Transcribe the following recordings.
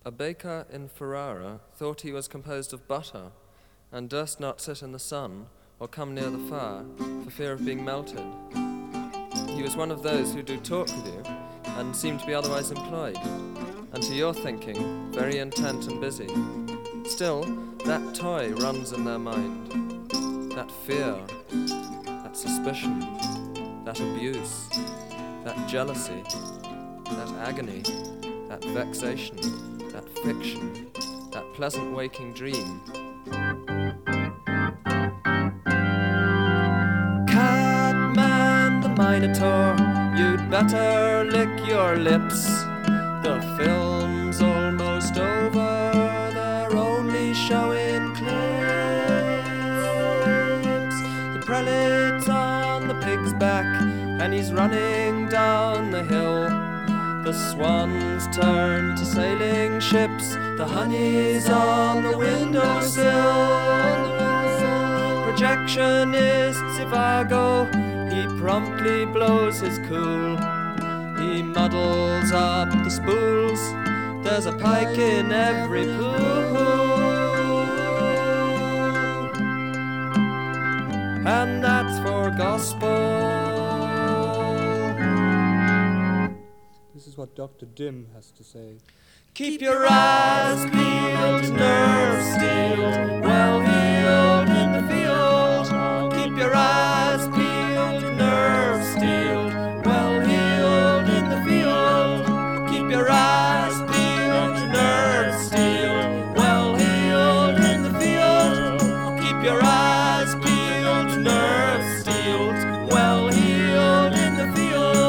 A baker in Ferrara thought he was composed of butter, and durst not sit in the sun or come near the fire for fear of being melted. He was one of those who do talk with you and seem to be otherwise employed, and to your thinking very intent and busy. Still, that toy runs in their mind, that fear, that suspicion, that abuse, that jealousy, that agony, that vexation, that fiction, that pleasant waking dream. Catman the Minotaur, you'd better lick your lips. The film's almost over, they're only showing clips. The prelate's on the pig's back, and he's running down the hill. The swans turn to sailing ships, the honey's on the windowsill. Projectionist Zivago, he promptly blows his cool. He muddles up the spools, there's a pike in every pool. And that's for gospel. This is what Dr. Dim has to say. Keep your eyes peeled, nerves steeled, well heeled in the field. Keep your eyes peeled, nerves steeled, well heeled in the field. Keep your eyes peeled, nerves steeled, well heeled in the field. Keep your eyes peeled, nerves steeled, well heeled in the field.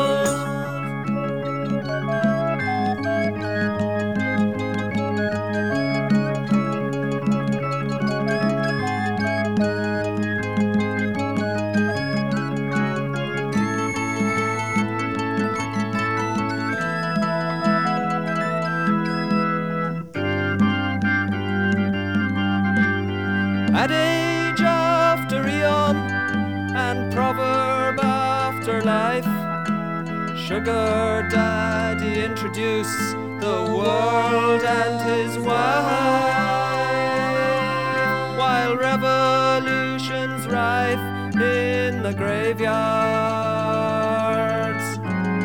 Adage after eon and proverb after life, Sugar Daddy introduced the world and his wife, while revolution's rife in the graveyards.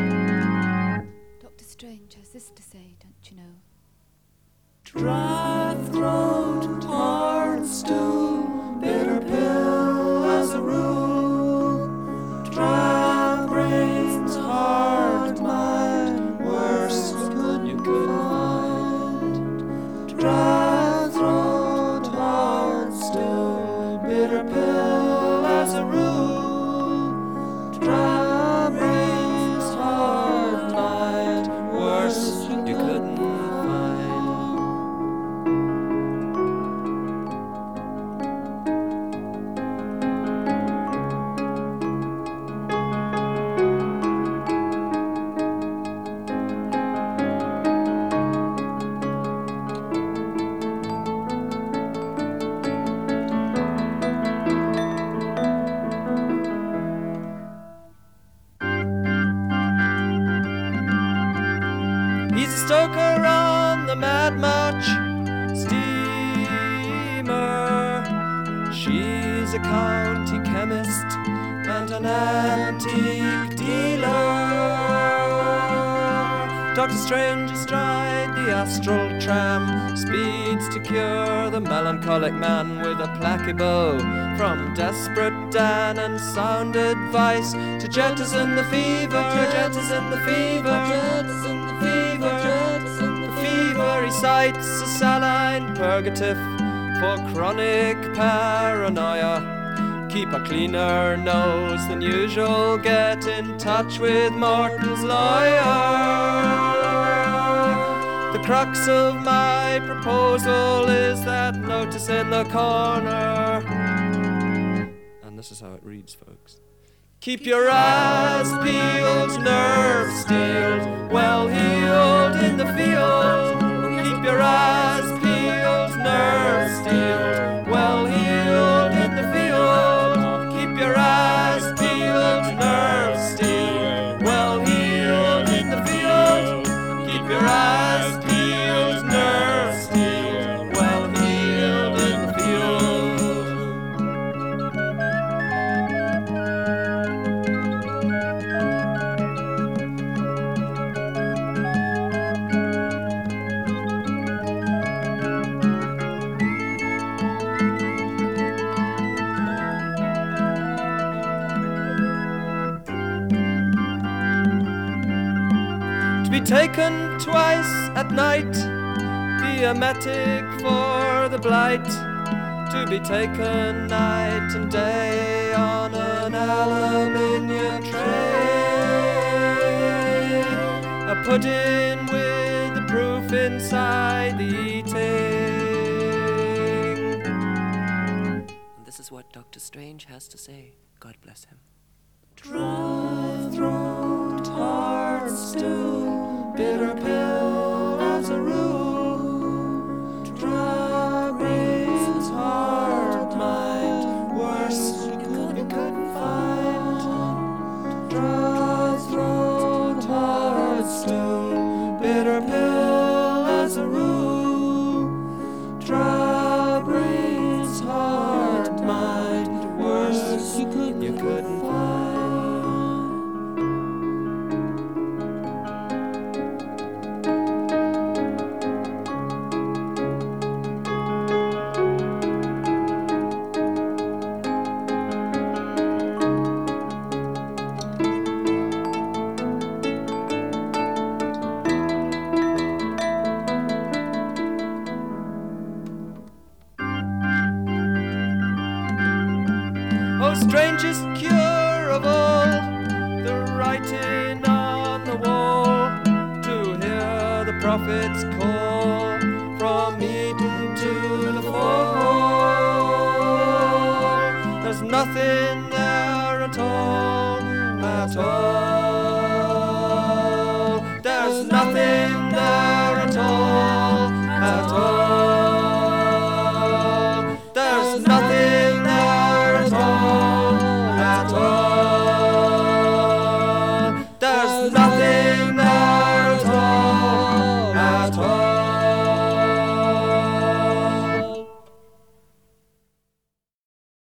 Dr. Strange has this to say, don't you know? Dry throat, hard stool, bitter pill as a rule. Dry brains, hard mind, worst good you could find. Dry throat, hard stool, bitter pill as a rule. Dry brains, hard mind, worst you couldn't find. He's a stoker on the Mad March steamer. She's a county chemist and an antique dealer. Dr. Strange astride the astral tram speeds to cure the melancholic man with a placebo. From desperate Dan and sound advice to jettison the fever, jettison the fever, jettison the fever, jettison the fever. He cites a saline purgative for chronic paranoia. Keep a cleaner nose than usual, get in touch with Morton's lawyer. The crux of my proposal is that notice in the corner. And this is how it reads, folks. Keep your eyes peeled, nerves steeled, well heeled in the field. Keep your eyes peeled, nerves steeled, well heeled in the field. Keep your eyes peeled, nerves steeled, well heeled in the field. Keep your eyes peeled, nerves taken twice at night, the emetic for the blight, to be taken night and day on an aluminium tray, a pudding with the proof inside the eating. And this is what Dr. Strange has to say. God bless him. Dry throat, hard stew, bitter pill as a rule. Dry brains, hard mind, worse you couldn't find. Dry throat, hard stew, bitter pill as a rule. Dry brains, hard mind, worse you couldn't find. Oh, strangest cure of all, the writing on the wall, to hear the prophet's call from Eden to the fall. There's nothing there at all, at all. There's nothing there at all, at all. There's nothing there at all, at all. There's nothing